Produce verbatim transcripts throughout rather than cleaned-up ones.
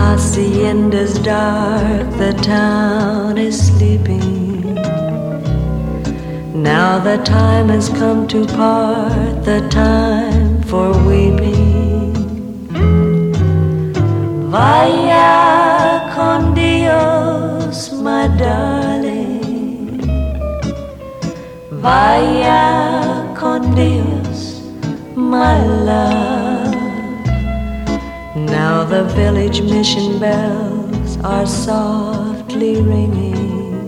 hacienda's dark, the town is sleeping. Now the time has come to part, the time for weeping. Vaya con Dios, my darling. Vaya con Dios, my love. Now the village mission bells are softly ringing.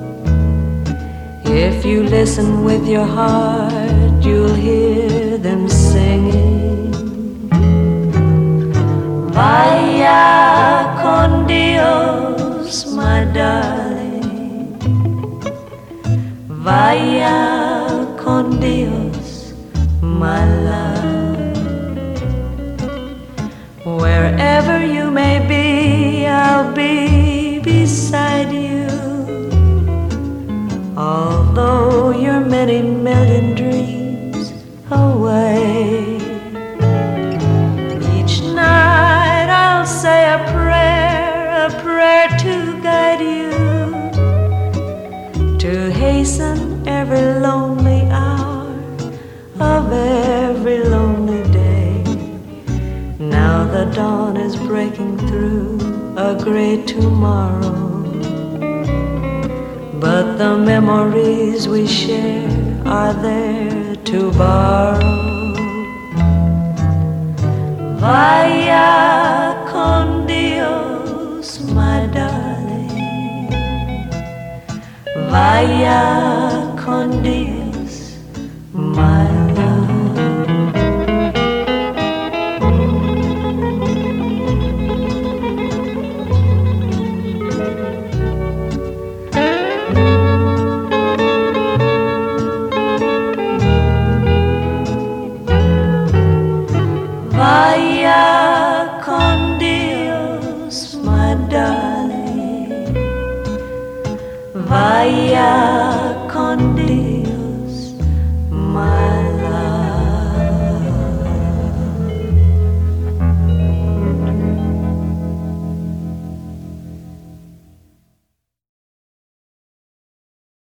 If you listen with your heart, you'll hear them singing. Vaya con Dios, my darling. Vaya con Dios, my love. Wherever you may be, I'll be beside you. Although you're many million dreams away, each night I'll say a prayer, a prayer to guide you, to hasten every lonely hour of every lonely day. Now the dawn is breaking through a great tomorrow, but the memories we share are there to borrow. Vaya con Dios, my darling. Vaya con Dios.